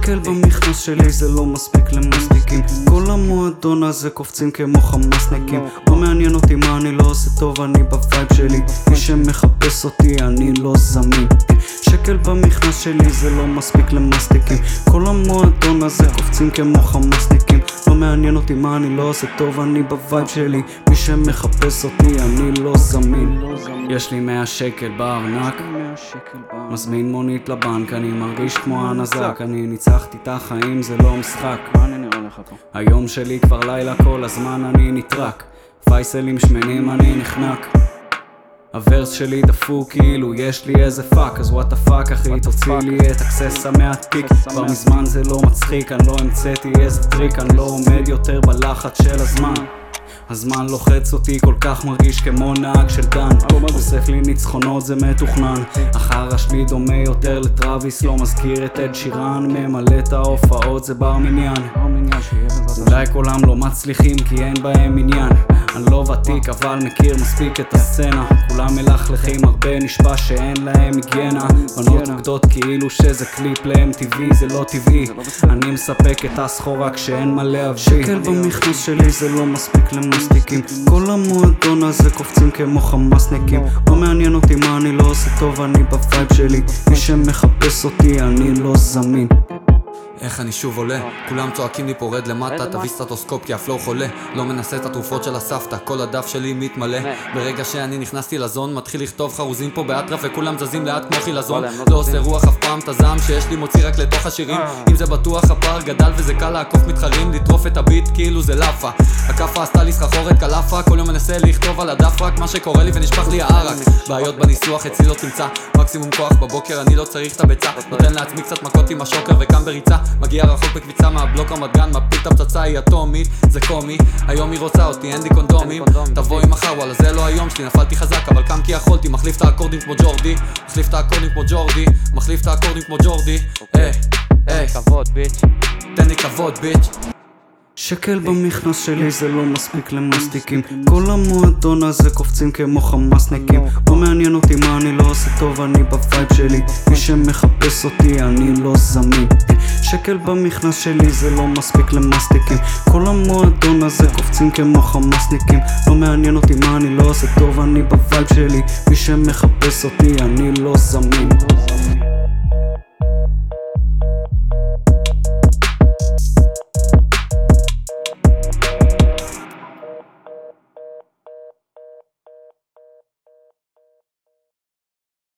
שקל במכנס שלי זה לא מספיק למסטיקים. כל המועדון הזה קופצים כמו חמאסניקים. לא מעניין אותי מה אני לא עושה טוב, אני בווייב שלי. מי שמחפש אותי אני לא זמין. שקל במכנס שלי זה לא מספיק למסטיקים. כל המועדון הזה קופצים כמו חמאסניקים. לא מעניין אותי מה אני לא עושה טוב, אני בווייב שלי. מי שמחפש אותי אני לא זמין. יש לי 100 שקל בארנק, מזמין מונית לבנק, אני מרגיש כמו הנזק. אני ניצחתי את החיים, זה לא משחק. היום שלי כבר לילה, כל הזמן אני נטרק. פייסלים שמנים אני נחנק. הוורס שלי דפוק כאילו יש לי איזה פאק. אז וואט הפאק אחי, תוציא לי את אקססה מהתיק. כבר מזמן זה לא מצחיק, אני לא המצאתי איזה טריק. אני לא עומד יותר בלחץ של הזמן. הזמן לוחץ אותי, כל כך מרגיש כמו נהג של דן. אוסף לי ניצחונות, זה מתוכנן. החרא שלי דומה יותר לטראביס, לא מזכיר את אד שירן. ממלא את ההופעות, זה בר מניין. אולי כולם לא מצליחים כי אין בהם עניין. אני לא ותיק אבל מכיר מספיק את הסצנה. כולם מלכלכים, הרבה נשבע שאין להם היגיינה. בנות מוקדות כאילו שזה קליפ ל-MTV, זה לא טבעי. אני מספק את הסחורה כשאין מלא אבי. שקל במכנס שלי זה לא מספיק למסטיקים. כל המועדון הזה קופצים כמו חמאסניקים. לא מעניין אותי מה אני לא עושה טוב, אני בווייב שלי. מי שמחפש אותי אני לא זמין. איך אני שוב עולה, כולם צועקים לי פורד למטה. תביא סטטוסקופ כי הפלואו חולה, לא מנסה את התרופות של הסבתא. כל הדף שלי מתמלא. ברגע שאני נכנסתי לזון, מתחיל לכתוב חרוזים פה באטרף וכולם זזים לאט כמו חילזון. לא עושה רוח אף פעם את הזעם שיש לי מוציא רק לתוך השירים. אם זה בטוח הפער גדל וזה קל לעקוף מתחרים. לטרוף את הביט כאילו זה לאפה. הכאפה עשתה לי סחרחורת קלפה. כל יום מנסה לכתוב על הדף רק מה שקורה לי ונשפך לי הערק. בעיות בניסוח אצלי לא תמצא, מקסימום כוח בבוקר אני לא צריך את הביצה. נותן לעצמי קצת מכות עם השוקר וקם בריצה. מגיע רחוק בקביצה מהבלוק המדגן, מפיל את הפצצה, היא אטומית, זה קומי. היום היא רוצה אותי, אין לי קונדומים. תבואי מחר, וואלה זה לא היום שלי. נפלתי חזק אבל קם כי יכולתי. מחליף את האקורדים כמו ג'ורדי, מחליף את האקורדים כמו ג'ורדי, מחליף את האקורדים כמו ג'ורדי. כבוד ביץ', תן לי כבוד ביץ'. שקל במכנס שלי זה לא מספיק למסטיקים. כל המועדון הזה קופצים כמו חמאסניקים. לא מעניין אותי מה אני לא עושה טוב, אני בווייב שלי. מי שמחפש אותי אני לא זמין. שקל במכנס שלי זה לא מספיק למסטיקים. כל המועדון הזה קופצים כמו חמאסניקים. לא מעניין אותי מה אני לא עושה טוב, אני בווייב שלי. מי שמחפש אותי אני לא זמין.